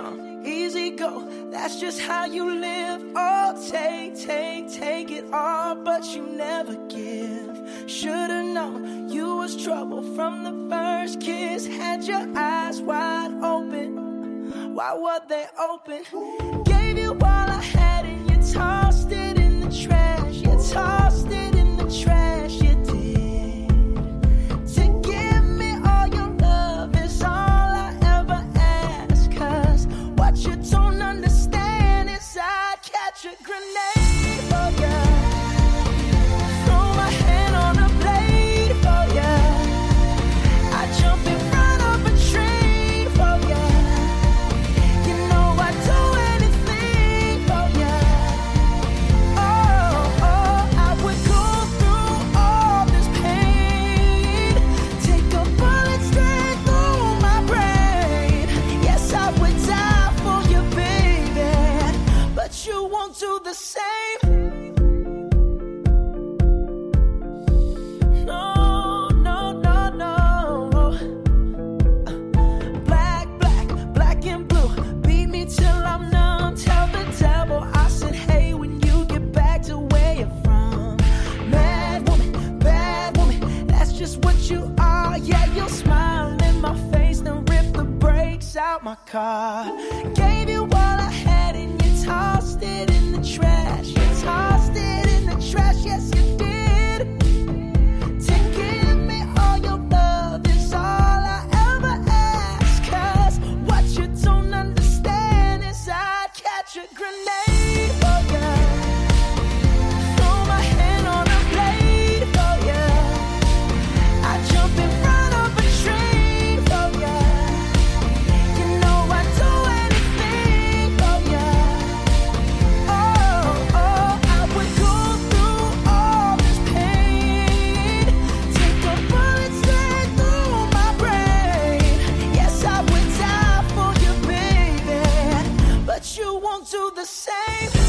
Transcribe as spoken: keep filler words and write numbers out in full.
come, easy go. That's just how you live. Oh, take, take, take it all, but you never give. Should've known you was trouble from the first kiss. Had your eyes wide open. Why were they open? Gave you all I had and you tossed it in the trash. You tossed it in the trash, you did. To give me all your love is all I ever ask. Cause what you don't understand is I'd catch a grenade for ya. Throw my hand on a blade for ya. I jump in front of a train for ya. You know I'd do anything for ya. Oh, oh, I would go through all this pain. Take a bullet straight through my brain. Yes, I would die for you, baby, but you won't do the same. No, no, no, no. Black, black, black and blue. Beat me till I'm numb. Tell the devil I said, hey, when you get back to where you're from. Mad woman, bad woman, that's just what you are. Yeah, you'll smile in my face, then rip the brakes out my car. Gave you all I had and you tossed it in the trash. You tossed it in the trash, yes you did. To give me all your love is all I ever ask. Cause what you don't understand is I'd catch a grenade for ya. Throw my hand on a blade for ya. I jump in front of a train for ya. You know I'd do anything for ya. Oh, oh, I would go through all this pain. Take a bullet straight through my brain. Yes, I would die for you, baby, but you won't do the same.